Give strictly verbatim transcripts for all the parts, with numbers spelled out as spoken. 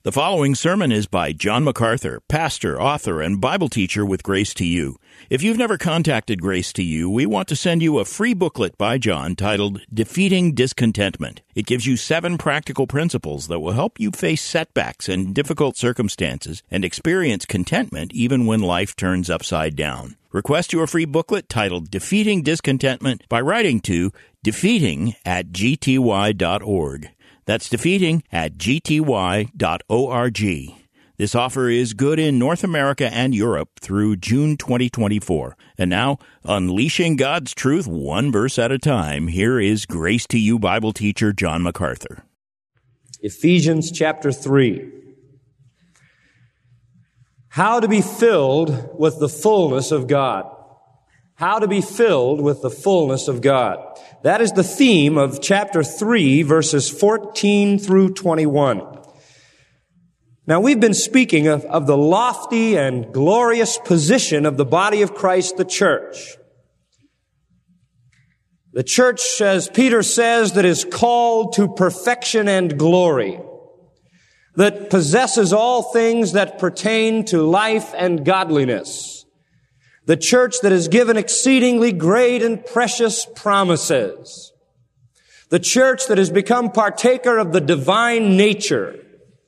The following sermon is by John MacArthur, pastor, author, and Bible teacher with Grace to You. If you've never contacted Grace to You, we want to send you a free booklet by John titled Defeating Discontentment. It gives you seven practical principles that will help you face setbacks and difficult circumstances and experience contentment even when life turns upside down. Request your free booklet titled Defeating Discontentment by writing to defeating at g t y dot org. That's defeating at g t y dot org. This offer is good in North America and Europe through June twenty twenty-four. And now, unleashing God's truth one verse at a time, here is Grace to You Bible teacher John MacArthur. Ephesians chapter three. How to be filled with the fullness of God. How to be filled with the fullness of God. That is the theme of chapter three, verses fourteen through twenty-one. Now, we've been speaking of, of the lofty and glorious position of the body of Christ, the church. The church, as Peter says, that is called to perfection and glory, that possesses all things that pertain to life and godliness. The church that is given exceedingly great and precious promises. The church that has become partaker of the divine nature.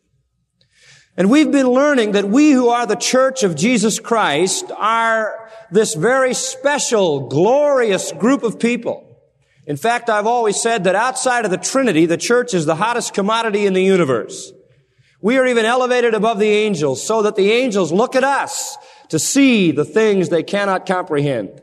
And we've been learning that we who are the church of Jesus Christ are this very special, glorious group of people. In fact, I've always said that outside of the Trinity, the church is the hottest commodity in the universe. We are even elevated above the angels so that the angels look at us to see the things they cannot comprehend.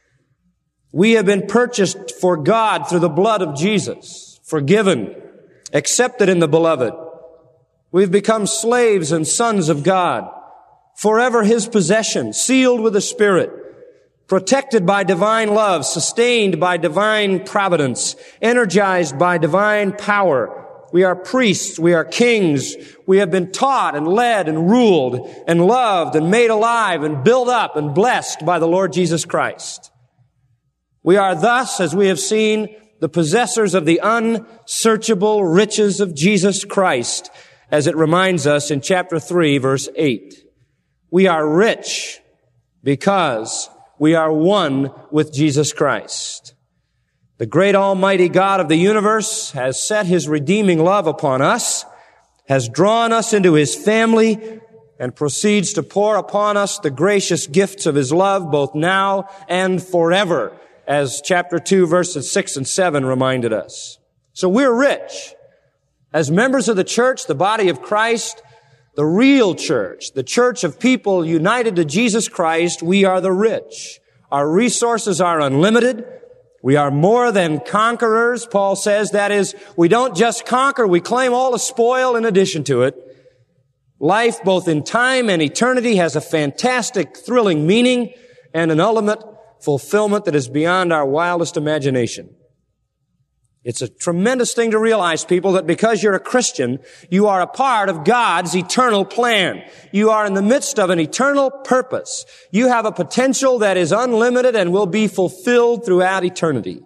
We have been purchased for God through the blood of Jesus, forgiven, accepted in the beloved. We've become slaves and sons of God, forever His possession, sealed with the Spirit, protected by divine love, sustained by divine providence, energized by divine power. We are priests, we are kings, we have been taught and led and ruled and loved and made alive and built up and blessed by the Lord Jesus Christ. We are thus, as we have seen, the possessors of the unsearchable riches of Jesus Christ, as it reminds us in chapter three, verse eight. We are rich because we are one with Jesus Christ. The great almighty God of the universe has set His redeeming love upon us, has drawn us into His family, and proceeds to pour upon us the gracious gifts of His love both now and forever, as chapter two, verses six and seven reminded us. So we're rich. As members of the church, the body of Christ, the real church, the church of people united to Jesus Christ, we are the rich. Our resources are unlimited. We are more than conquerors, Paul says. That is, we don't just conquer, we claim all the spoil in addition to it. Life, both in time and eternity, has a fantastic, thrilling meaning and an ultimate fulfillment that is beyond our wildest imagination. It's a tremendous thing to realize, people, that because you're a Christian, you are a part of God's eternal plan. You are in the midst of an eternal purpose. You have a potential that is unlimited and will be fulfilled throughout eternity.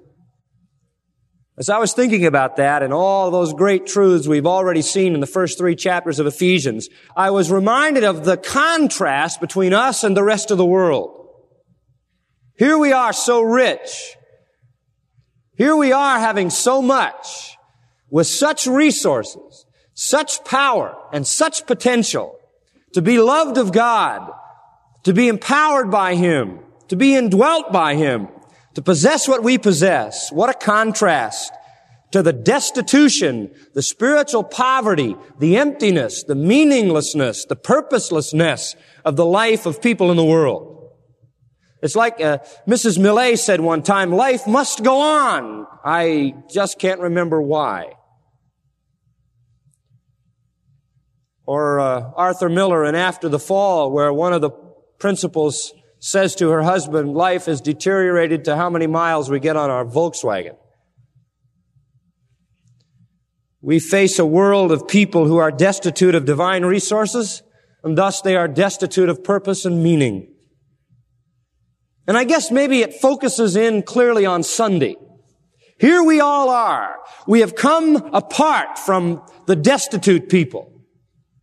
As I was thinking about that and all those great truths we've already seen in the first three chapters of Ephesians, I was reminded of the contrast between us and the rest of the world. Here we are so rich. Here we are having so much, with such resources, such power, and such potential to be loved of God, to be empowered by Him, to be indwelt by Him, to possess what we possess. What a contrast to the destitution, the spiritual poverty, the emptiness, the meaninglessness, the purposelessness of the life of people in the world. It's like uh, Missus Millet said one time, life must go on. I just can't remember why. Or uh, Arthur Miller in After the Fall, where one of the principals says to her husband, life has deteriorated to how many miles we get on our Volkswagen. We face a world of people who are destitute of divine resources, and thus they are destitute of purpose and meaning. And I guess maybe it focuses in clearly on Sunday. Here we all are. We have come apart from the destitute people.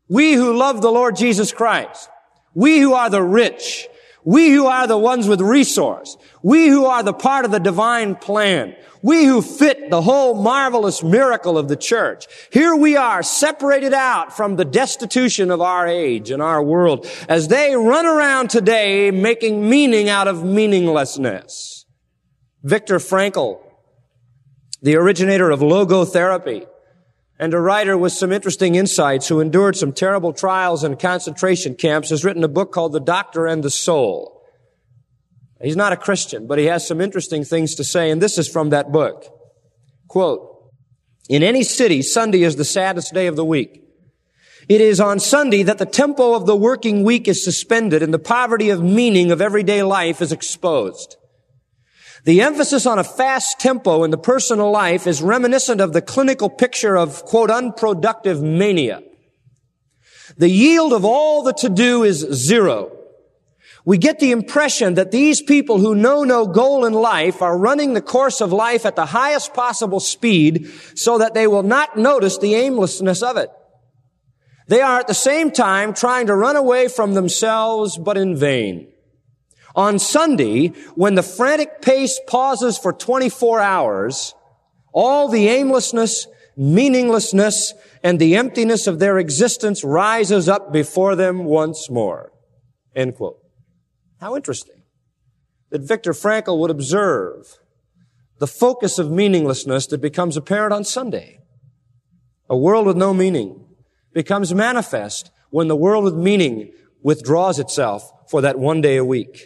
We who love the Lord Jesus Christ. We who are the rich. We who are the ones with resource. We who are the part of the divine plan. We who fit the whole marvelous miracle of the church. Here we are, separated out from the destitution of our age and our world as they run around today making meaning out of meaninglessness. Viktor Frankl, the originator of logotherapy, and a writer with some interesting insights who endured some terrible trials in concentration camps, has written a book called The Doctor and the Soul. He's not a Christian, but he has some interesting things to say, and this is from that book. Quote, "In any city, Sunday is the saddest day of the week. It is on Sunday that the tempo of the working week is suspended and the poverty of meaning of everyday life is exposed. The emphasis on a fast tempo in the personal life is reminiscent of the clinical picture of, quote, unproductive mania. The yield of all the to-do is zero. We get the impression that these people who know no goal in life are running the course of life at the highest possible speed so that they will not notice the aimlessness of it. They are at the same time trying to run away from themselves, but in vain. On Sunday, when the frantic pace pauses for twenty-four hours, all the aimlessness, meaninglessness, and the emptiness of their existence rises up before them once more." End quote. How interesting that Viktor Frankl would observe the focus of meaninglessness that becomes apparent on Sunday. A world with no meaning becomes manifest when the world with meaning withdraws itself for that one day a week.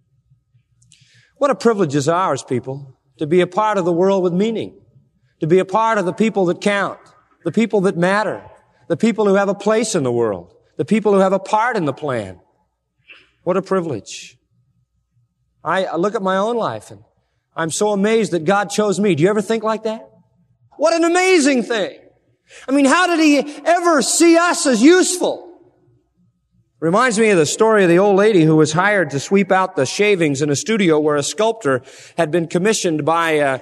What a privilege is ours, people, to be a part of the world with meaning, to be a part of the people that count, the people that matter, the people who have a place in the world, the people who have a part in the plan. What a privilege. I, I look at my own life and I'm so amazed that God chose me. Do you ever think like that? What an amazing thing. I mean, how did He ever see us as useful? Reminds me of the story of the old lady who was hired to sweep out the shavings in a studio where a sculptor had been commissioned by uh,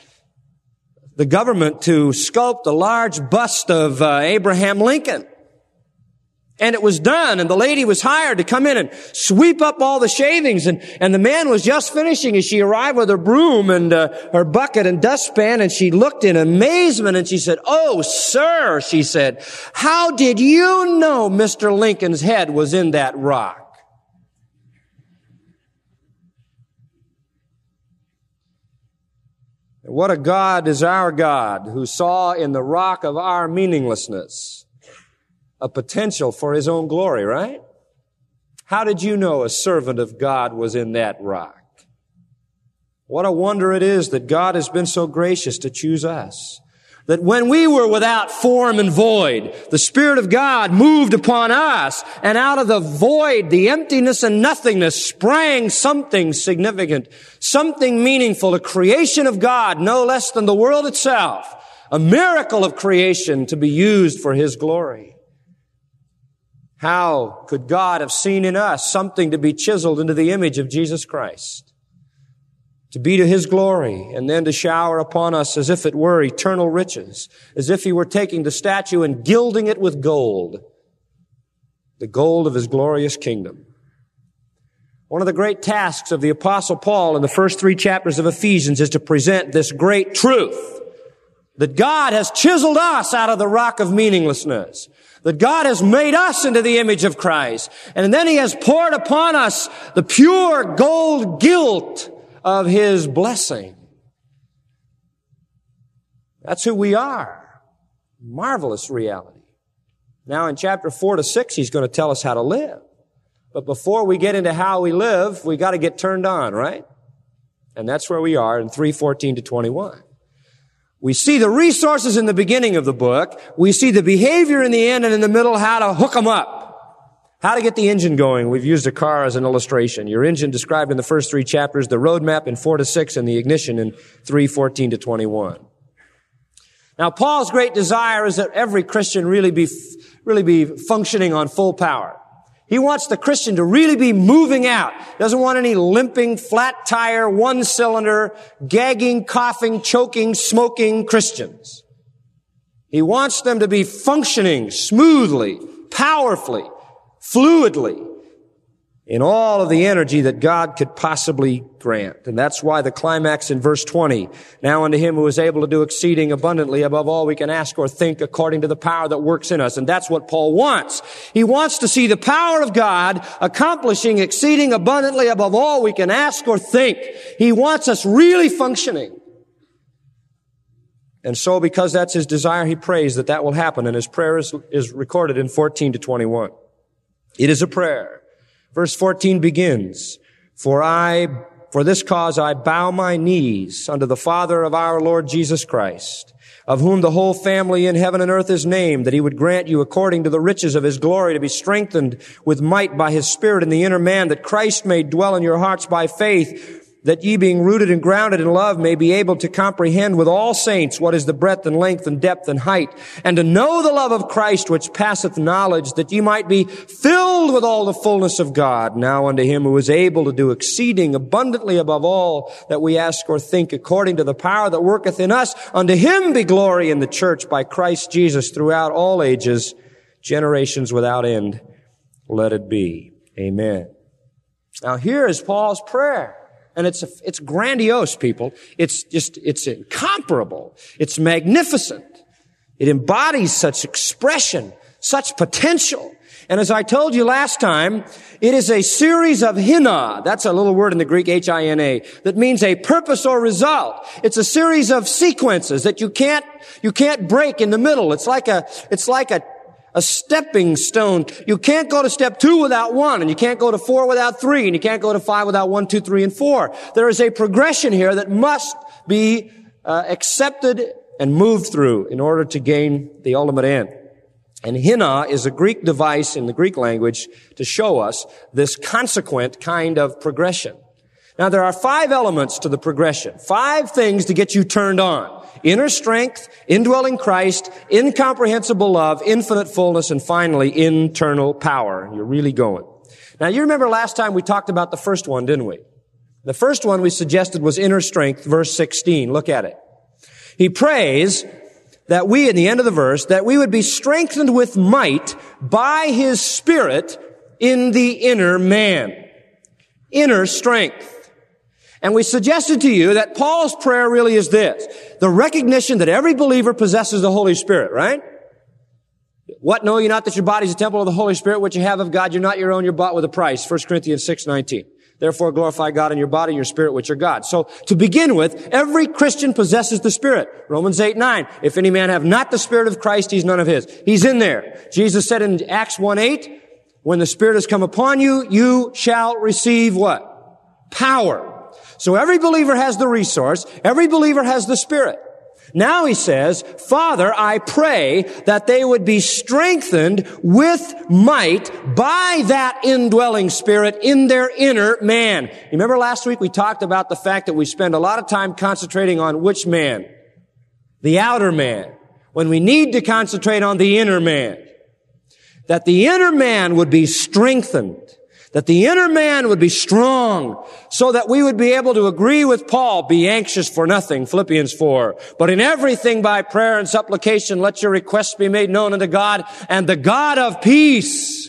the government to sculpt a large bust of uh, Abraham Lincoln. And it was done, and the lady was hired to come in and sweep up all the shavings, and, and the man was just finishing as she arrived with her broom and uh, her bucket and dustpan, and she looked in amazement, and she said, "Oh, sir," she said, "how did you know Mister Lincoln's head was in that rock?" What a God is our God, who saw in the rock of our meaninglessness a potential for His own glory, right? How did you know a servant of God was in that rock? What a wonder it is that God has been so gracious to choose us. That when we were without form and void, the Spirit of God moved upon us, and out of the void, the emptiness and nothingness, sprang something significant, something meaningful, a creation of God, no less than the world itself, a miracle of creation to be used for His glory. How could God have seen in us something to be chiseled into the image of Jesus Christ? To be to His glory, and then to shower upon us as if it were eternal riches, as if He were taking the statue and gilding it with gold, the gold of His glorious kingdom. One of the great tasks of the Apostle Paul in the first three chapters of Ephesians is to present this great truth, that God has chiseled us out of the rock of meaninglessness, that God has made us into the image of Christ, and then He has poured upon us the pure gold gilt of His blessing. That's who we are. Marvelous reality. Now in chapter four to six, he's going to tell us how to live. But before we get into how we live, we got to get turned on, right? And that's where we are in three fourteen to twenty-one. We see the resources in the beginning of the book. We see the behavior in the end, and in the middle, how to hook them up. How to get the engine going. We've used a car as an illustration. Your engine described in the first three chapters, the roadmap in four to six, and the ignition in three fourteen to twenty-one. Now, Paul's great desire is that every Christian really be, really be functioning on full power. He wants the Christian to really be moving out. Doesn't want any limping, flat tire, one cylinder, gagging, coughing, choking, smoking Christians. He wants them to be functioning smoothly, powerfully, fluidly, in all of the energy that God could possibly grant. And that's why the climax in verse twenty, now unto him who is able to do exceeding abundantly above all we can ask or think according to the power that works in us. And that's what Paul wants. He wants to see the power of God accomplishing exceeding abundantly above all we can ask or think. He wants us really functioning. And so because that's his desire, he prays that that will happen. And his prayer is, is recorded in fourteen to twenty-one. It is a prayer. Verse fourteen begins, For I, for this cause I bow my knees unto the Father of our Lord Jesus Christ, of whom the whole family in heaven and earth is named, that he would grant you according to the riches of his glory to be strengthened with might by his Spirit in the inner man, that Christ may dwell in your hearts by faith, that ye being rooted and grounded in love may be able to comprehend with all saints what is the breadth and length and depth and height, and to know the love of Christ which passeth knowledge, that ye might be filled with all the fullness of God. Now unto him who is able to do exceeding abundantly above all that we ask or think, according to the power that worketh in us, unto him be glory in the church by Christ Jesus throughout all ages, generations without end. Let it be. Amen. Now here is Paul's prayer. And it's, it's grandiose, people. It's just, it's incomparable. It's magnificent. It embodies such expression, such potential. And as I told you last time, it is a series of hina. That's a little word in the Greek, H I N A, that means a purpose or result. It's a series of sequences that you can't, you can't break in the middle. It's like a, it's like a, a stepping stone. You can't go to step two without one, and you can't go to four without three, and you can't go to five without one, two, three, and four. There is a progression here that must be uh, accepted and moved through in order to gain the ultimate end. And hina is a Greek device in the Greek language to show us this consequent kind of progression. Now, there are five elements to the progression, five things to get you turned on. Inner strength, indwelling Christ, incomprehensible love, infinite fullness, and finally, internal power. You're really going. Now, you remember last time we talked about the first one, didn't we? The first one we suggested was inner strength, verse sixteen. Look at it. He prays that we, in the end of the verse, that we would be strengthened with might by his Spirit in the inner man. Inner strength. And we suggested to you that Paul's prayer really is this, the recognition that every believer possesses the Holy Spirit, right? What, know you not that your body is a temple of the Holy Spirit, which you have of God? You're not your own, you're bought with a price. First Corinthians six nineteen. Therefore glorify God in your body and your spirit, which are God. So, to begin with, every Christian possesses the Spirit. Romans eight nine. If any man have not the Spirit of Christ, he's none of his. He's in there. Jesus said in Acts one eight, when the Spirit has come upon you, you shall receive what? Power. So every believer has the resource. Every believer has the Spirit. Now he says, Father, I pray that they would be strengthened with might by that indwelling Spirit in their inner man. You remember last week we talked about the fact that we spend a lot of time concentrating on which man? The outer man. When we need to concentrate on the inner man. That the inner man would be strengthened. That the inner man would be strong, so that we would be able to agree with Paul, be anxious for nothing, Philippians four, but in everything by prayer and supplication, let your requests be made known unto God, and the God of peace.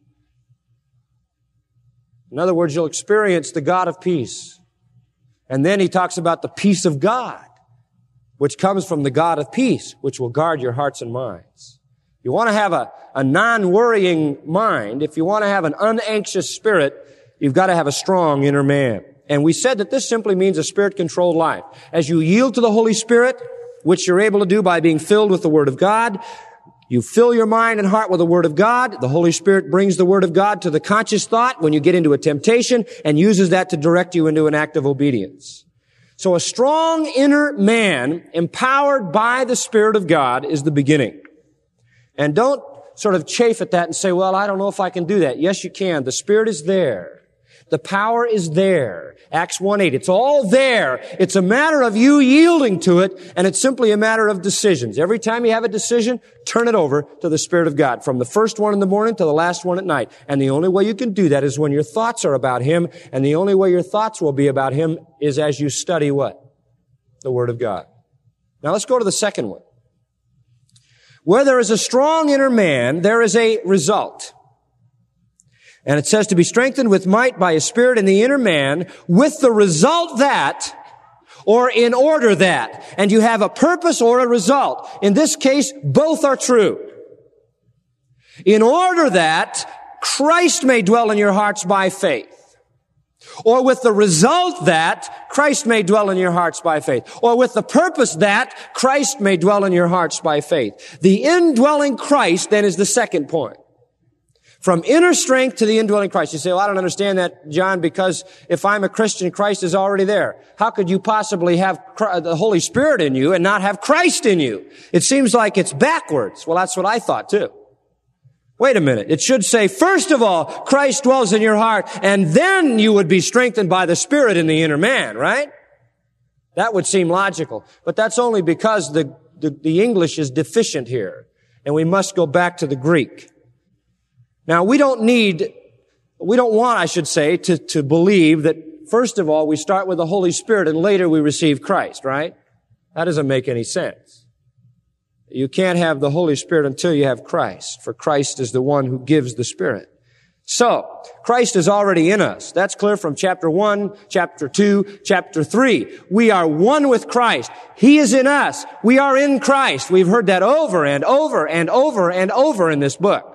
In other words, you'll experience the God of peace. And then he talks about the peace of God, which comes from the God of peace, which will guard your hearts and minds. You want to have a, a non-worrying mind, if you want to have an unanxious spirit, you've got to have a strong inner man. And we said that this simply means a spirit-controlled life. As you yield to the Holy Spirit, which you're able to do by being filled with the Word of God, you fill your mind and heart with the Word of God. The Holy Spirit brings the Word of God to the conscious thought when you get into a temptation and uses that to direct you into an act of obedience. So a strong inner man, empowered by the Spirit of God, is the beginning. And don't sort of chafe at that and say, well, I don't know if I can do that. Yes, you can. The Spirit is there. The power is there. Acts one eight. It's all there. It's a matter of you yielding to it, and it's simply a matter of decisions. Every time you have a decision, turn it over to the Spirit of God, from the first one in the morning to the last one at night. And the only way you can do that is when your thoughts are about Him, and the only way your thoughts will be about Him is as you study what? The Word of God. Now let's go to the second one. Where there is a strong inner man, there is a result. And it says to be strengthened with might by His Spirit in the inner man, with the result that, or in order that. And you have a purpose or a result. In this case, both are true. In order that Christ may dwell in your hearts by faith. Or with the result that Christ may dwell in your hearts by faith. Or with the purpose that Christ may dwell in your hearts by faith. The indwelling Christ then is the second point. From inner strength to the indwelling Christ. You say, well, I don't understand that, John, because if I'm a Christian, Christ is already there. How could you possibly have the Holy Spirit in you and not have Christ in you? It seems like it's backwards. Well, that's what I thought too. Wait a minute. It should say, first of all, Christ dwells in your heart, and then you would be strengthened by the Spirit in the inner man, right? That would seem logical. But that's only because the, the, the English is deficient here, and we must go back to the Greek. Now, we don't need, we don't want, I should say, to, to believe that, first of all, we start with the Holy Spirit and later we receive Christ, right? That doesn't make any sense. You can't have the Holy Spirit until you have Christ, for Christ is the one who gives the Spirit. So, Christ is already in us. That's clear from chapter one, chapter two, chapter three. We are one with Christ. He is in us. We are in Christ. We've heard that over and over and over and over in this book.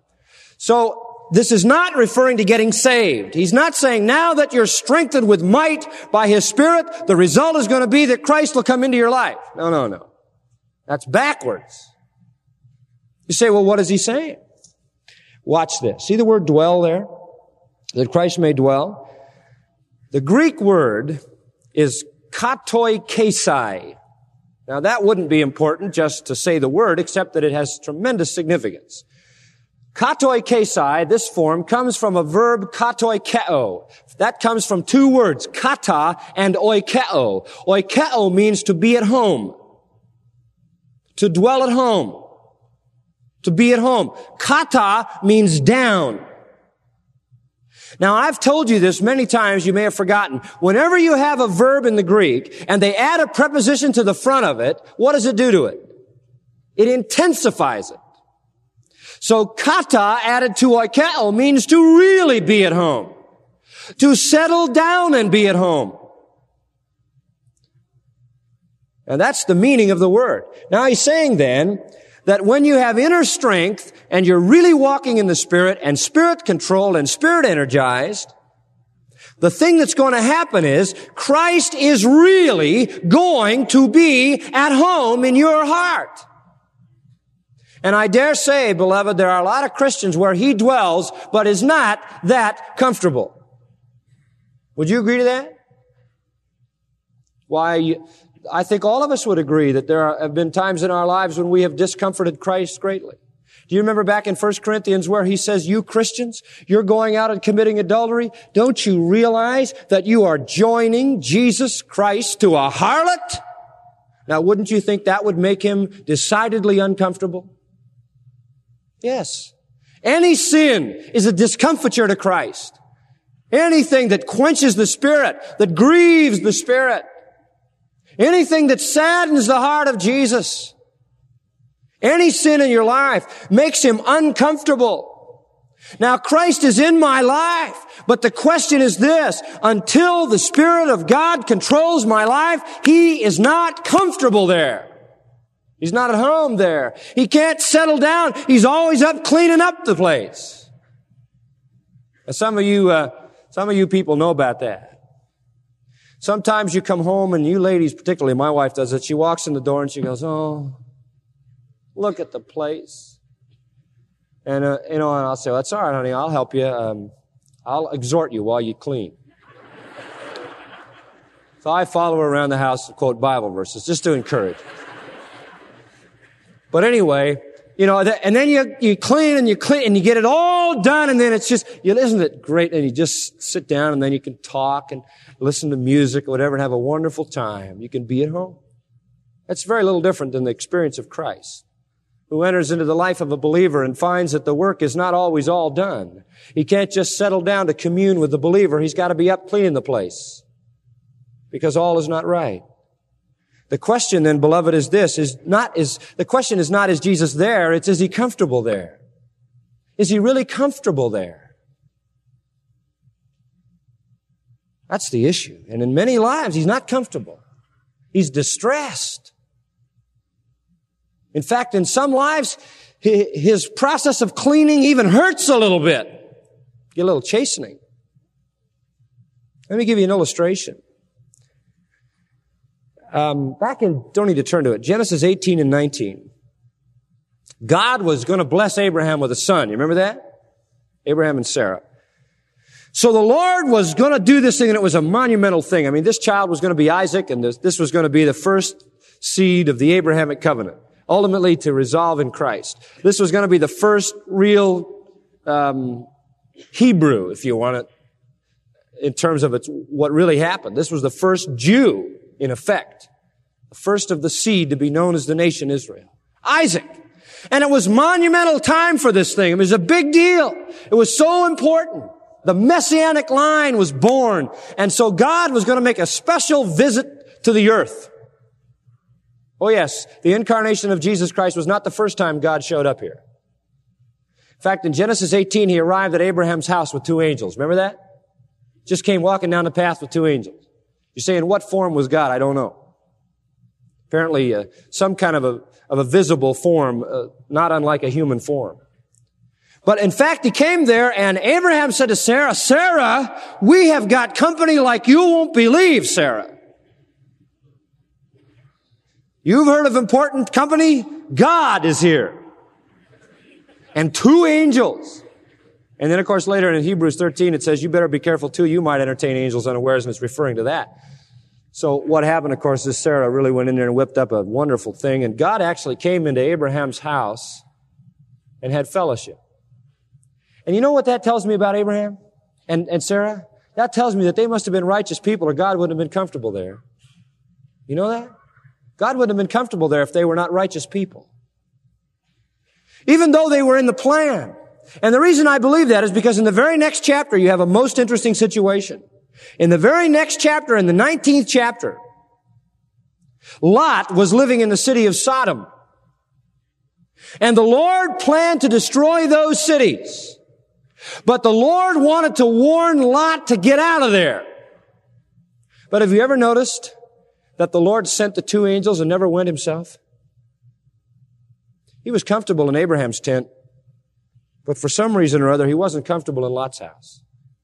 So, this is not referring to getting saved. He's not saying now that you're strengthened with might by His Spirit, the result is going to be that Christ will come into your life. No, no, no. That's backwards. You say, well, what is he saying? Watch this. See the word dwell there? That Christ may dwell. The Greek word is katoi kesai. Now that wouldn't be important just to say the word, except that it has tremendous significance. Katoi kesai, this form, comes from a verb katoi keo. That comes from two words, kata and oikeo. Oikeo means to be at home. To dwell at home. To be at home. Kata means down. Now, I've told you this many times, you may have forgotten. Whenever you have a verb in the Greek, and they add a preposition to the front of it, what does it do to it? It intensifies it. So, kata added to oikeo means to really be at home. To settle down and be at home. And that's the meaning of the word. Now he's saying then that when you have inner strength and you're really walking in the Spirit and Spirit controlled and Spirit energized, the thing that's going to happen is Christ is really going to be at home in your heart. And I dare say, beloved, there are a lot of Christians where He dwells but is not that comfortable. Would you agree to that? Why, you, I think all of us would agree that there are, have been times in our lives when we have discomforted Christ greatly. Do you remember back in First Corinthians where he says, you Christians, you're going out and committing adultery? Don't you realize that you are joining Jesus Christ to a harlot? Now, wouldn't you think that would make him decidedly uncomfortable? Yes. Any sin is a discomfiture to Christ. Anything that quenches the Spirit, that grieves the Spirit, anything that saddens the heart of Jesus, any sin in your life makes Him uncomfortable. Now, Christ is in my life, but the question is this: until the Spirit of God controls my life, He is not comfortable there. He's not at home there. He can't settle down. He's always up cleaning up the place. Now, some of you, uh, some of you people know about that. Sometimes you come home, and you ladies particularly, my wife does it, she walks in the door and she goes, oh, look at the place. And, uh, you know, and I'll say, well, that's all right, honey, I'll help you. Um, I'll exhort you while you clean. So I follow her around the house and quote Bible verses just to encourage. But anyway, you know, and then you, you clean and you clean and you get it all done, and then it's just, you know, isn't it great? And you just sit down, and then you can talk and listen to music or whatever and have a wonderful time. You can be at home. That's very little different than the experience of Christ, who enters into the life of a believer and finds that the work is not always all done. He can't just settle down to commune with the believer. He's got to be up cleaning the place because all is not right. The question then, beloved, is this, is not, is, the question is not, is Jesus there? It's, is he comfortable there? Is he really comfortable there? That's the issue. And in many lives, he's not comfortable. He's distressed. In fact, in some lives, his process of cleaning even hurts a little bit. Get a little chastening. Let me give you an illustration. Um, back in, don't need to turn to it, Genesis eighteen and nineteen. God was going to bless Abraham with a son. You remember that? Abraham and Sarah. So the Lord was going to do this thing, and it was a monumental thing. I mean, this child was going to be Isaac, and this, this was going to be the first seed of the Abrahamic covenant, ultimately to resolve in Christ. This was going to be the first real um, Hebrew, if you want it, in terms of its, what really happened. This was the first Jew, in effect, the first of the seed to be known as the nation Israel. Isaac. And it was monumental time for this thing. It was a big deal. It was so important. The Messianic line was born. And so God was going to make a special visit to the earth. Oh yes, the incarnation of Jesus Christ was not the first time God showed up here. In fact, in Genesis eighteen, he arrived at Abraham's house with two angels. Remember that? Just came walking down the path with two angels. You say, in what form was God? I don't know. Apparently, uh, some kind of a, of a visible form, uh, not unlike a human form. But in fact, he came there, and Abraham said to Sarah, Sarah, we have got company like you won't believe, Sarah. You've heard of important company? God is here. And two angels. And then, of course, later in Hebrews thirteen, it says, you better be careful, too. You might entertain angels unawares, and it's referring to that. So what happened, of course, is Sarah really went in there and whipped up a wonderful thing, and God actually came into Abraham's house and had fellowship. And you know what that tells me about Abraham and, and Sarah? That tells me that they must have been righteous people, or God wouldn't have been comfortable there. You know that? God wouldn't have been comfortable there if they were not righteous people. Even though they were in the plan. And the reason I believe that is because in the very next chapter, you have a most interesting situation. In the very next chapter, in the nineteenth chapter, Lot was living in the city of Sodom. And the Lord planned to destroy those cities. But the Lord wanted to warn Lot to get out of there. But have you ever noticed that the Lord sent the two angels and never went himself? He was comfortable in Abraham's tent, but for some reason or other, he wasn't comfortable in Lot's house.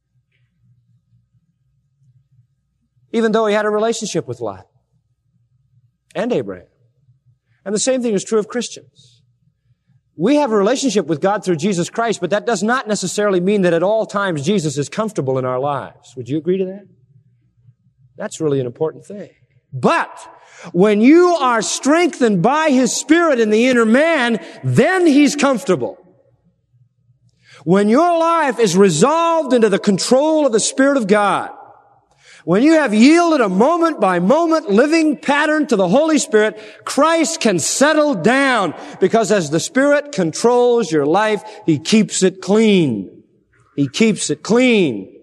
Even though he had a relationship with Lot and Abraham. And the same thing is true of Christians. We have a relationship with God through Jesus Christ, but that does not necessarily mean that at all times Jesus is comfortable in our lives. Would you agree to that? That's really an important thing. But when you are strengthened by His Spirit in the inner man, then He's comfortable. When your life is resolved into the control of the Spirit of God, when you have yielded a moment by moment living pattern to the Holy Spirit, Christ can settle down, because as the Spirit controls your life, He keeps it clean. He keeps it clean.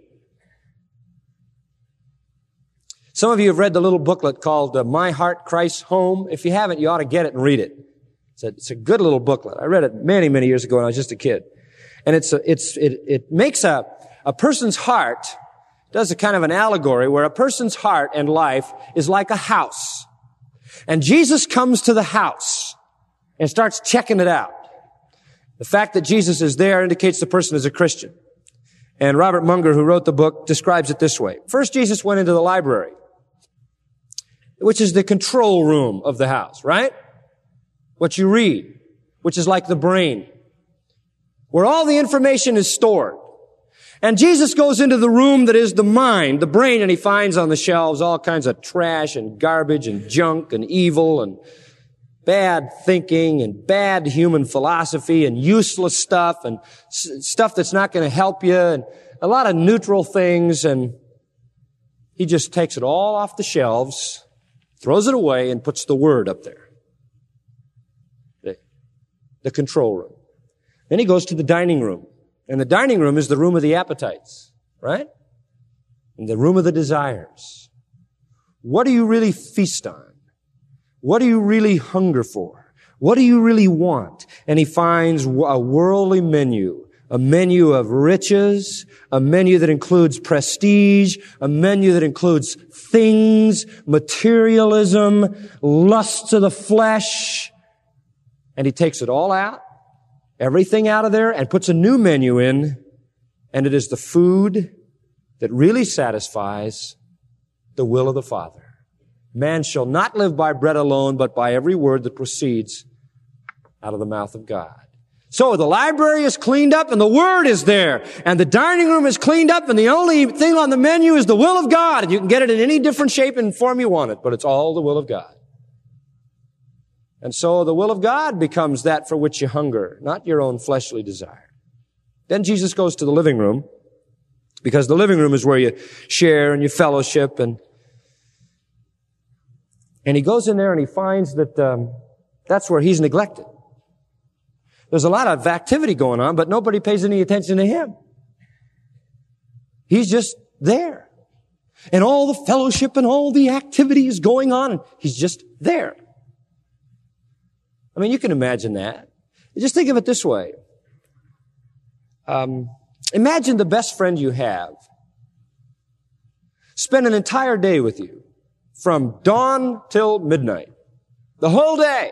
Some of you have read the little booklet called uh, My Heart, Christ's Home. If you haven't, you ought to get it and read it. It's a, it's a good little booklet. I read it many, many years ago when I was just a kid. And it's, a, it's, it, it makes a, a person's heart, does a kind of an allegory where a person's heart and life is like a house. And Jesus comes to the house and starts checking it out. The fact that Jesus is there indicates the person is a Christian. And Robert Munger, who wrote the book, describes it this way. First, Jesus went into the library, which is the control room of the house, right? What you read, which is like the brain, where all the information is stored. And Jesus goes into the room that is the mind, the brain, and He finds on the shelves all kinds of trash and garbage and junk and evil and bad thinking and bad human philosophy and useless stuff and s- stuff that's not going to help you and a lot of neutral things. And He just takes it all off the shelves, throws it away, and puts the Word up there. The, the control room. Then He goes to the dining room. And the dining room is the room of the appetites, right? And the room of the desires. What do you really feast on? What do you really hunger for? What do you really want? And he finds a worldly menu, a menu of riches, a menu that includes prestige, a menu that includes things, materialism, lusts of the flesh. And he takes it all out, everything out of there, and puts a new menu in, and it is the food that really satisfies the will of the Father. Man shall not live by bread alone, but by every word that proceeds out of the mouth of God. So the library is cleaned up and the Word is there. And the dining room is cleaned up and the only thing on the menu is the will of God. And you can get it in any different shape and form you want it, but it's all the will of God. And so the will of God becomes that for which you hunger, not your own fleshly desire. Then Jesus goes to the living room, because the living room is where you share and you fellowship. And, and he goes in there and he finds that um, that's where he's neglected. There's a lot of activity going on, but nobody pays any attention to him. He's just there. And all the fellowship and all the activity is going on, and he's just there. I mean, you can imagine that. Just think of it this way. Um, imagine the best friend you have spend an entire day with you from dawn till midnight. The whole day.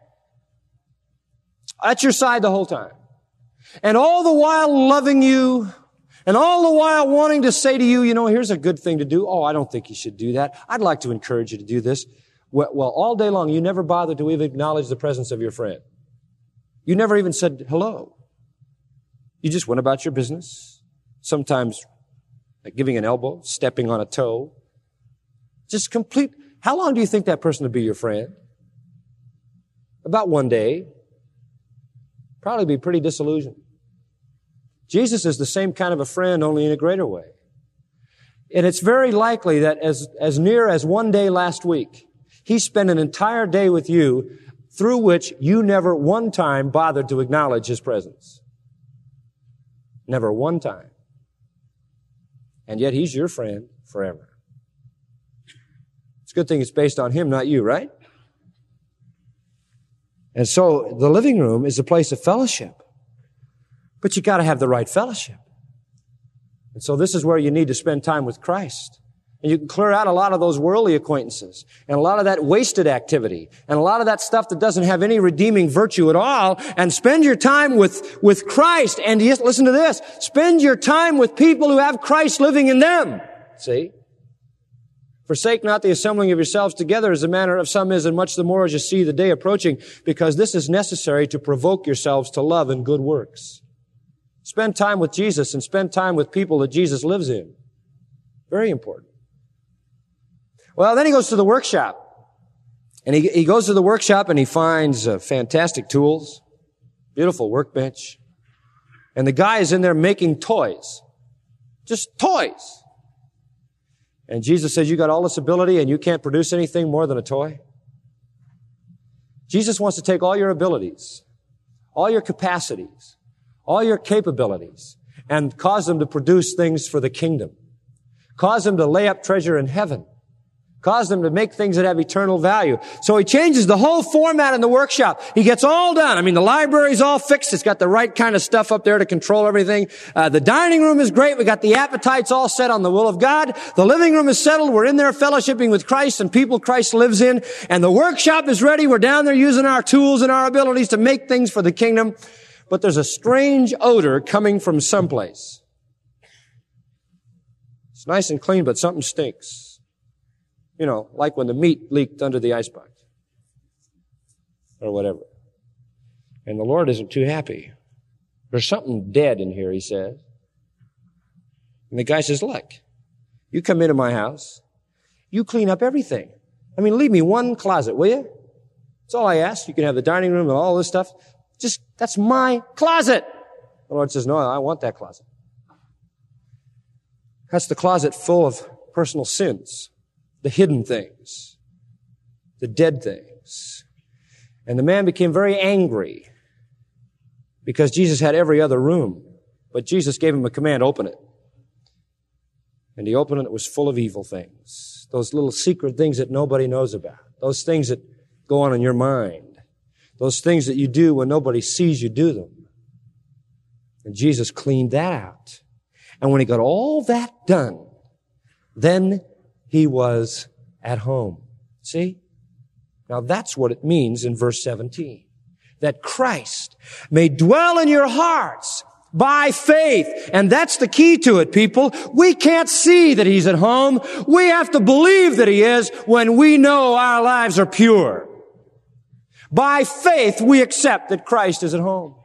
At your side the whole time. And all the while loving you, and all the while wanting to say to you, you know, here's a good thing to do. Oh, I don't think you should do that. I'd like to encourage you to do this. Well, well all day long, you never bothered to even acknowledge the presence of your friend. You never even said hello. You just went about your business. Sometimes like giving an elbow, stepping on a toe. Just complete. How long do you think that person would be your friend? About one day. Probably be pretty disillusioned. Jesus is the same kind of a friend, only in a greater way. And it's very likely that as, as near as one day last week, he spent an entire day with you through which you never one time bothered to acknowledge his presence. Never one time. And yet he's your friend forever. It's a good thing it's based on him, not you, right? And so the living room is a place of fellowship. But you got to have the right fellowship. And so this is where you need to spend time with Christ. And you can clear out a lot of those worldly acquaintances and a lot of that wasted activity and a lot of that stuff that doesn't have any redeeming virtue at all, and spend your time with, with Christ. And yes, listen to this. Spend your time with people who have Christ living in them. See? Forsake not the assembling of yourselves together as the manner of some is, and much the more as you see the day approaching, because this is necessary to provoke yourselves to love and good works. Spend time with Jesus and spend time with people that Jesus lives in. Very important. Well, then he goes to the workshop. And he, he goes to the workshop and he finds uh, fantastic tools, beautiful workbench. And the guy is in there making toys. Just toys. And Jesus says, you got all this ability and you can't produce anything more than a toy? Jesus wants to take all your abilities, all your capacities, all your capabilities, and cause them to produce things for the kingdom. Cause them to lay up treasure in heaven. Cause them to make things that have eternal value. So he changes the whole format in the workshop. He gets all done. I mean, the library's all fixed. It's got the right kind of stuff up there to control everything. Uh, the dining room is great. We got the appetites all set on the will of God. The living room is settled. We're in there fellowshipping with Christ and people Christ lives in. And the workshop is ready. We're down there using our tools and our abilities to make things for the kingdom. But there's a strange odor coming from someplace. It's nice and clean, but something stinks. You know, like when the meat leaked under the icebox. Or whatever. And the Lord isn't too happy. There's something dead in here, he says. And the guy says, look, you come into my house, you clean up everything. I mean, leave me one closet, will you? That's all I ask. You can have the dining room and all this stuff. Just, that's my closet. The Lord says, no, I want that closet. That's the closet full of personal sins. The hidden things, the dead things. And the man became very angry because Jesus had every other room. But Jesus gave him a command, open it. And he opened it, it was full of evil things. Those little secret things that nobody knows about. Those things that go on in your mind. Those things that you do when nobody sees you do them. And Jesus cleaned that out. And when he got all that done, then he was at home. See? Now that's what it means in verse seventeen. That Christ may dwell in your hearts by faith. And that's the key to it, people. We can't see that he's at home. We have to believe that he is when we know our lives are pure. By faith, we accept that Christ is at home.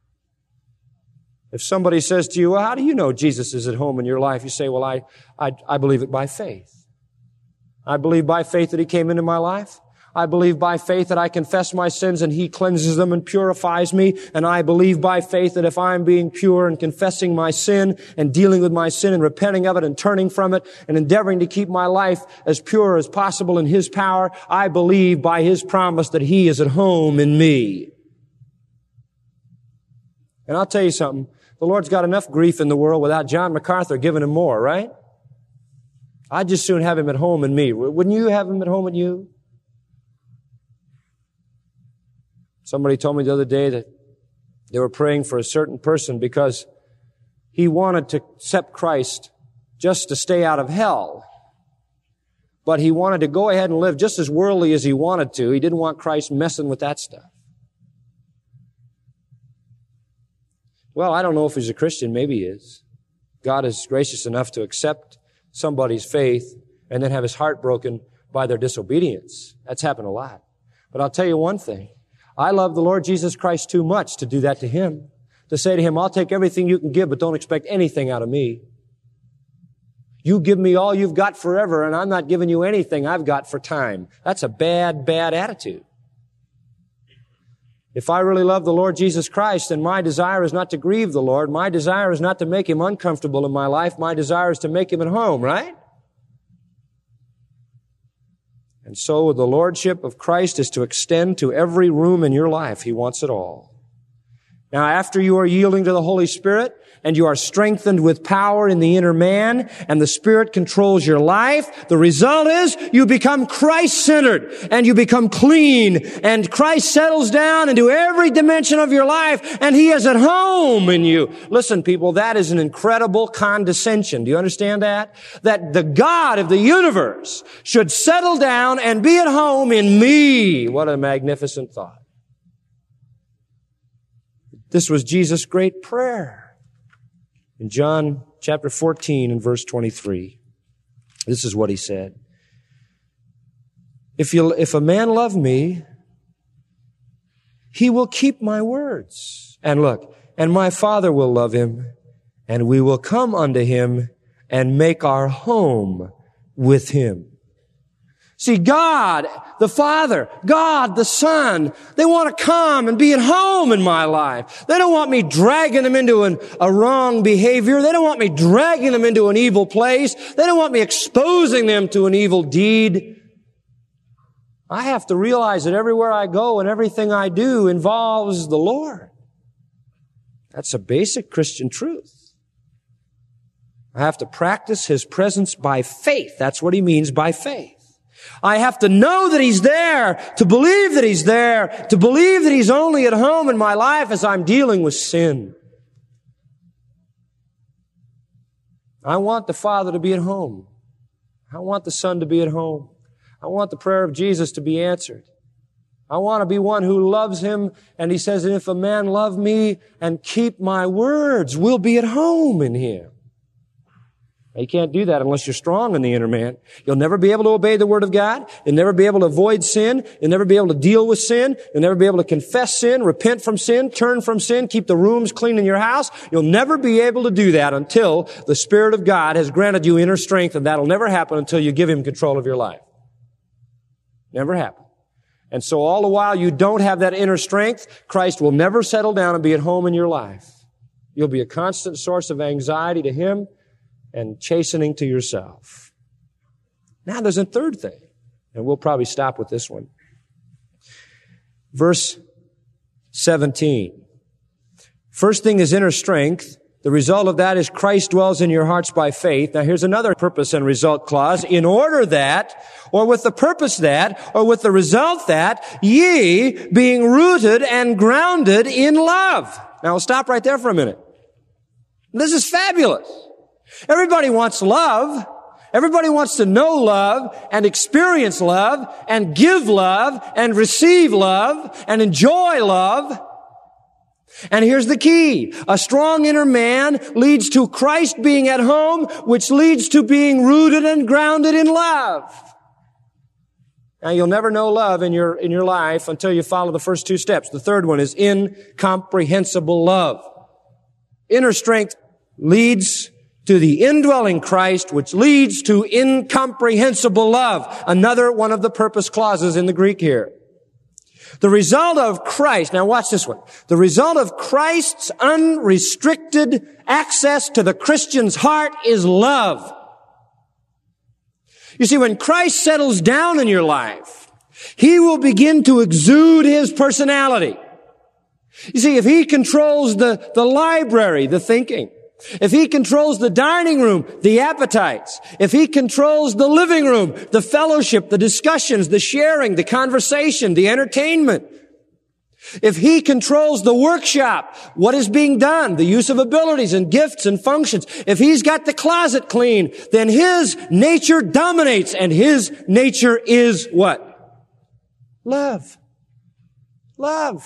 If somebody says to you, well, how do you know Jesus is at home in your life? You say, well, I, I, I believe it by faith. I believe by faith that he came into my life. I believe by faith that I confess my sins and he cleanses them and purifies me. And I believe by faith that if I'm being pure and confessing my sin and dealing with my sin and repenting of it and turning from it and endeavoring to keep my life as pure as possible in his power, I believe by his promise that he is at home in me. And I'll tell you something. The Lord's got enough grief in the world without John MacArthur giving him more, right? I'd just soon have him at home in me. Wouldn't you have him at home in you? Somebody told me the other day that they were praying for a certain person because he wanted to accept Christ just to stay out of hell. But he wanted to go ahead and live just as worldly as he wanted to. He didn't want Christ messing with that stuff. Well, I don't know if he's a Christian. Maybe he is. God is gracious enough to accept somebody's faith and then have his heart broken by their disobedience. That's happened a lot. But I'll tell you one thing. I love the Lord Jesus Christ too much to do that to him. To say to him, I'll take everything you can give, but don't expect anything out of me. You give me all you've got forever, and I'm not giving you anything I've got for time. That's a bad, bad attitude. If I really love the Lord Jesus Christ, then my desire is not to grieve the Lord. My desire is not to make him uncomfortable in my life. My desire is to make him at home, right? And so the lordship of Christ is to extend to every room in your life. He wants it all. Now, after you are yielding to the Holy Spirit and you are strengthened with power in the inner man and the Spirit controls your life, the result is you become Christ-centered and you become clean and Christ settles down into every dimension of your life and he is at home in you. Listen, people, that is an incredible condescension. Do you understand that? That the God of the universe should settle down and be at home in me. What a magnificent thought. This was Jesus' great prayer. In John chapter fourteen and verse twenty-three, this is what he said. If you, if a man love me, he will keep my words. And look, and my Father will love him, and we will come unto him and make our home with him. See, God, the Father, God, the Son, they want to come and be at home in my life. They don't want me dragging them into an, a wrong behavior. They don't want me dragging them into an evil place. They don't want me exposing them to an evil deed. I have to realize that everywhere I go and everything I do involves the Lord. That's a basic Christian truth. I have to practice his presence by faith. That's what he means by faith. I have to know that he's there, to believe that he's there, to believe that he's only at home in my life as I'm dealing with sin. I want the Father to be at home. I want the Son to be at home. I want the prayer of Jesus to be answered. I want to be one who loves him, and he says, if a man love me and keep my words, we'll be at home in him. You can't do that unless you're strong in the inner man. You'll never be able to obey the Word of God. You'll never be able to avoid sin. You'll never be able to deal with sin. You'll never be able to confess sin, repent from sin, turn from sin, keep the rooms clean in your house. You'll never be able to do that until the Spirit of God has granted you inner strength, and that'll never happen until you give him control of your life. Never happen. And so all the while you don't have that inner strength, Christ will never settle down and be at home in your life. You'll be a constant source of anxiety to him and chastening to yourself. Now there's a third thing, and we'll probably stop with this one. Verse seventeen. First thing is inner strength. The result of that is Christ dwells in your hearts by faith. Now here's another purpose and result clause. In order that, or with the purpose that, or with the result that, ye being rooted and grounded in love. Now we'll stop right there for a minute. This is fabulous. Everybody wants love. Everybody wants to know love and experience love and give love and receive love and enjoy love. And here's the key. A strong inner man leads to Christ being at home, which leads to being rooted and grounded in love. Now, you'll never know love in your, in your life until you follow the first two steps. The third one is incomprehensible love. Inner strength leads to the indwelling Christ, which leads to incomprehensible love. Another one of the purpose clauses in the Greek here. The result of Christ, now watch this one. The result of Christ's unrestricted access to the Christian's heart is love. You see, when Christ settles down in your life, He will begin to exude His personality. You see, if He controls the, the library, the thinking, if He controls the dining room, the appetites, if He controls the living room, the fellowship, the discussions, the sharing, the conversation, the entertainment, if He controls the workshop, what is being done, the use of abilities and gifts and functions, if He's got the closet clean, then His nature dominates, and His nature is what? Love. Love.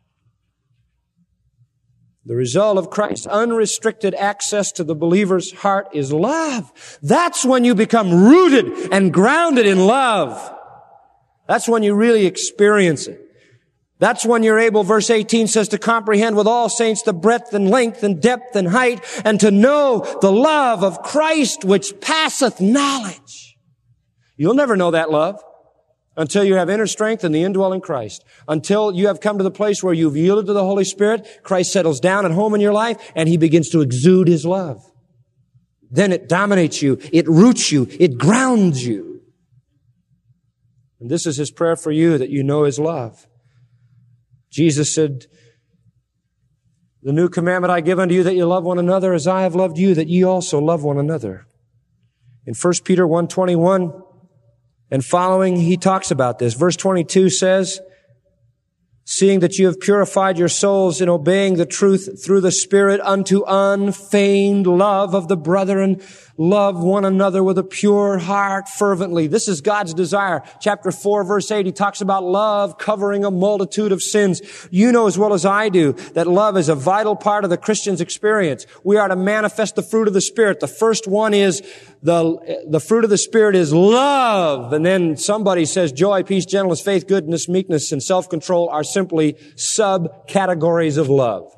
The result of Christ's unrestricted access to the believer's heart is love. That's when you become rooted and grounded in love. That's when you really experience it. That's when you're able, verse eighteen says, to comprehend with all saints the breadth and length and depth and height, and to know the love of Christ which passeth knowledge. You'll never know that love until you have inner strength and the indwelling Christ. Until you have come to the place where you've yielded to the Holy Spirit, Christ settles down at home in your life, and He begins to exude His love. Then it dominates you, it roots you, it grounds you. And this is His prayer for you, that you know His love. Jesus said, the new commandment I give unto you, that you love one another as I have loved you, that ye also love one another. In First Peter one twenty-one, and following, he talks about this. Verse twenty-two says, seeing that you have purified your souls in obeying the truth through the Spirit unto unfeigned love of the brethren, love one another with a pure heart fervently. This is God's desire. Chapter four, verse eight, he talks about love covering a multitude of sins. You know as well as I do that love is a vital part of the Christian's experience. We are to manifest the fruit of the Spirit. The first one is the, the fruit of the Spirit is love. And then somebody says joy, peace, gentleness, faith, goodness, meekness, and self-control are simply subcategories of love.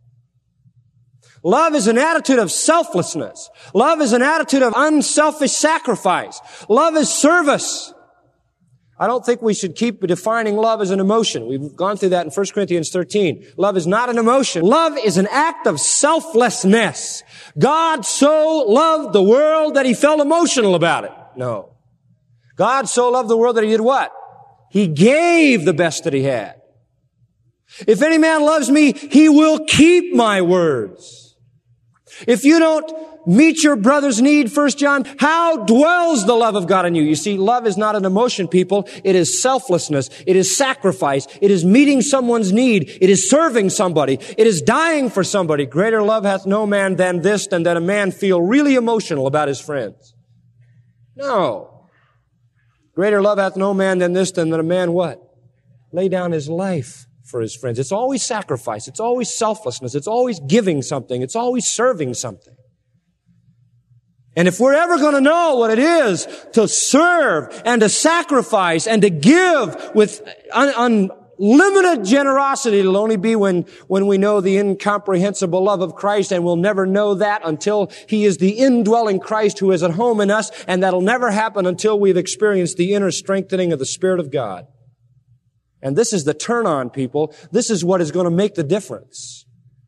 Love is an attitude of selflessness. Love is an attitude of unselfish sacrifice. Love is service. I don't think we should keep defining love as an emotion. We've gone through that in First Corinthians thirteen. Love is not an emotion. Love is an act of selflessness. God so loved the world that He felt emotional about it. No. God so loved the world that He did what? He gave the best that He had. If any man loves me, he will keep my words. If you don't meet your brother's need, First John, how dwells the love of God in you? You see, love is not an emotion, people. It is selflessness. It is sacrifice. It is meeting someone's need. It is serving somebody. It is dying for somebody. Greater love hath no man than this, than that a man feel really emotional about his friends. No. Greater love hath no man than this, than that a man what? Lay down his life for his friends. It's always sacrifice. It's always selflessness. It's always giving something. It's always serving something. And if we're ever going to know what it is to serve and to sacrifice and to give with un- unlimited generosity, it'll only be when, when we know the incomprehensible love of Christ, and we'll never know that until He is the indwelling Christ who is at home in us, and that'll never happen until we've experienced the inner strengthening of the Spirit of God. And this is the turn on, people. This is what is going to make the difference.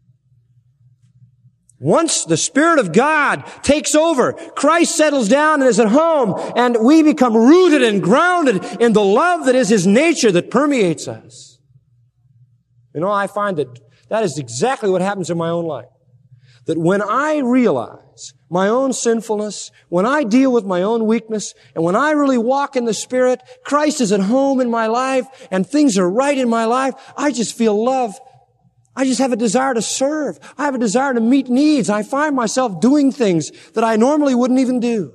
Once the Spirit of God takes over, Christ settles down and is at home, and we become rooted and grounded in the love that is His nature that permeates us. You know, I find that that is exactly what happens in my own life. that when I realize my own sinfulness, when I deal with my own weakness, and when I really walk in the Spirit, Christ is at home in my life, and things are right in my life, I just feel love. I just have a desire to serve. I have a desire to meet needs. I find myself doing things that I normally wouldn't even do.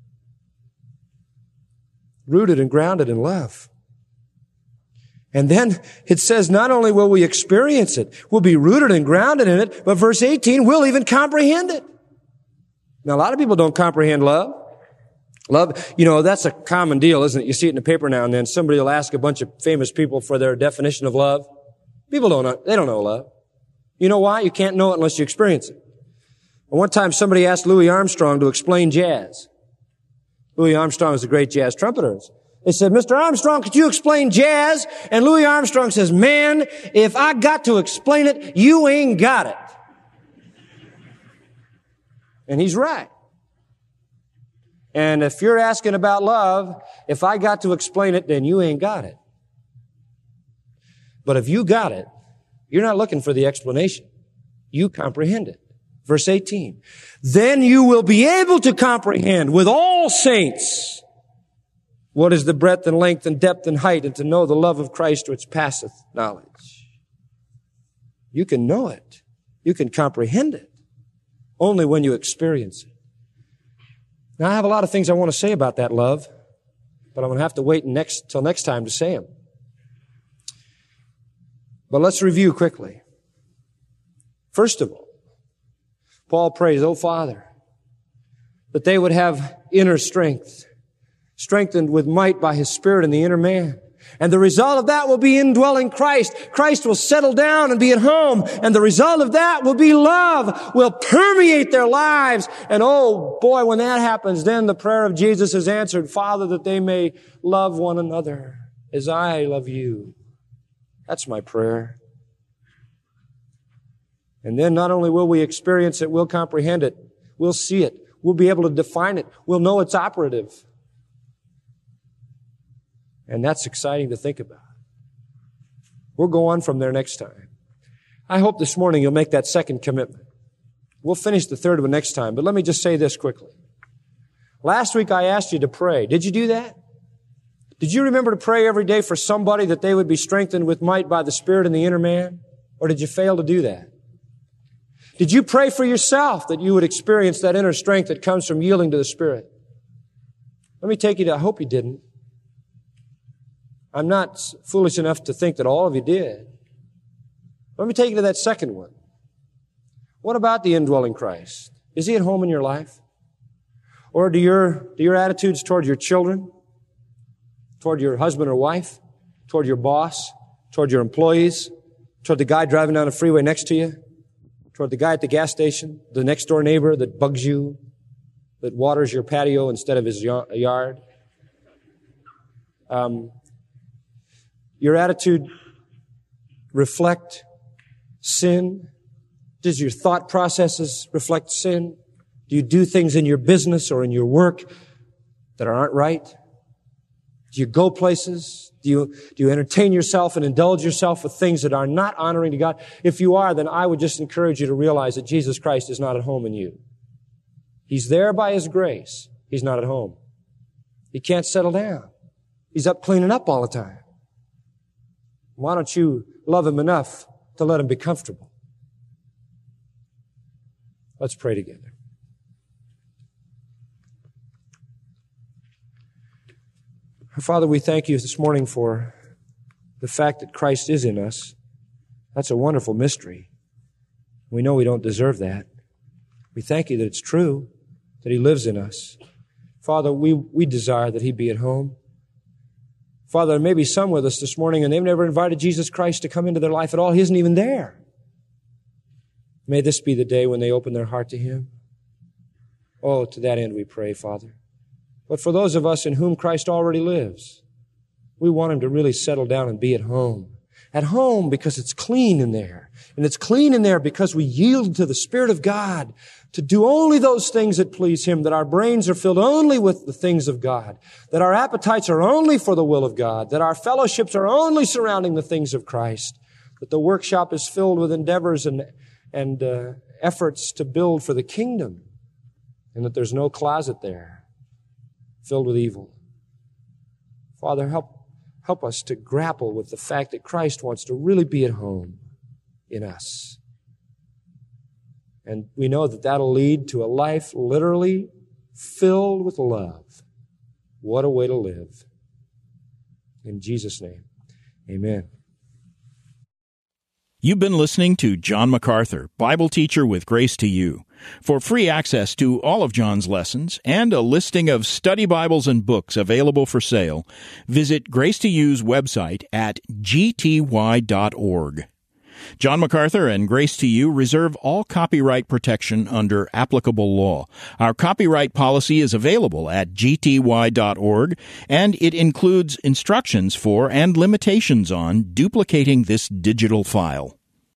Rooted and grounded in love. And then it says not only will we experience it, we'll be rooted and grounded in it, but verse eighteen, we'll even comprehend it. Now, a lot of people don't comprehend love. Love, you know, that's a common deal, isn't it? You see it in the paper now and then. Somebody will ask a bunch of famous people for their definition of love. People don't know, they don't know love. You know why? You can't know it unless you experience it. And one time somebody asked Louis Armstrong to explain jazz. Louis Armstrong is a great jazz trumpeter. They said, Mister Armstrong, could you explain jazz? And Louis Armstrong says, man, if I got to explain it, you ain't got it. And he's right. And if you're asking about love, if I got to explain it, then you ain't got it. But if you got it, you're not looking for the explanation. You comprehend it. Verse eighteen. Then you will be able to comprehend with all saints what is the breadth and length and depth and height, and to know the love of Christ which passeth knowledge. You can know it. You can comprehend it. Only when you experience it. Now, I have a lot of things I want to say about that love, but I'm going to have to wait next till next time to say them. But let's review quickly. First of all, Paul prays, "Oh Father, that they would have inner strength, strengthened with might by His Spirit in the inner man. And the result of that will be indwelling Christ. Christ will settle down and be at home. And the result of that will be love, will permeate their lives. And oh boy, when that happens, then the prayer of Jesus is answered. Father, that they may love one another as I love you." That's my prayer. And then not only will we experience it, we'll comprehend it. We'll see it. We'll be able to define it. We'll know it's operative. And that's exciting to think about. We'll go on from there next time. I hope this morning you'll make that second commitment. We'll finish the third one next time, but let me just say this quickly. Last week I asked you to pray. Did you do that? Did you remember to pray every day for somebody that they would be strengthened with might by the Spirit in the inner man? Or did you fail to do that? Did you pray for yourself that you would experience that inner strength that comes from yielding to the Spirit? Let me take you to, I hope you didn't. I'm not foolish enough to think that all of you did. Let me take you to that second one. What about the indwelling Christ? Is He at home in your life? Or do your, do your attitudes toward your children, toward your husband or wife, toward your boss, toward your employees, toward the guy driving down the freeway next to you, toward the guy at the gas station, the next door neighbor that bugs you, that waters your patio instead of his yard? Um, Your attitude reflect sin? Does your thought processes reflect sin? Do you do things in your business or in your work that aren't right? Do you go places? Do you, do you entertain yourself and indulge yourself with things that are not honoring to God? If you are, then I would just encourage you to realize that Jesus Christ is not at home in you. He's there by His grace. He's not at home. He can't settle down. He's up cleaning up all the time. Why don't you love Him enough to let Him be comfortable? Let's pray together. Father, we thank You this morning for the fact that Christ is in us. That's a wonderful mystery. We know we don't deserve that. We thank You that it's true, that He lives in us. Father, we, we desire that He be at home. Father, there may be some with us this morning and they've never invited Jesus Christ to come into their life at all. He isn't even there. May this be the day when they open their heart to Him. Oh, to that end we pray, Father. But for those of us in whom Christ already lives, we want Him to really settle down and be at home. At home because it's clean in there. And it's clean in there because we yield to the Spirit of God to do only those things that please Him, that our brains are filled only with the things of God, that our appetites are only for the will of God, that our fellowships are only surrounding the things of Christ, that the workshop is filled with endeavors and, and, uh, efforts to build for the kingdom, and that there's no closet there filled with evil. Father, help, help us to grapple with the fact that Christ wants to really be at home in us. And we know that that'll lead to a life literally filled with love. What a way to live. In Jesus' name, amen. You've been listening to John MacArthur, Bible teacher with Grace to You. For free access to all of John's lessons and a listing of study Bibles and books available for sale, visit Grace to You's website at g t y dot org. John MacArthur and Grace to You reserve all copyright protection under applicable law. Our copyright policy is available at g t y dot org, and it includes instructions for and limitations on duplicating this digital file.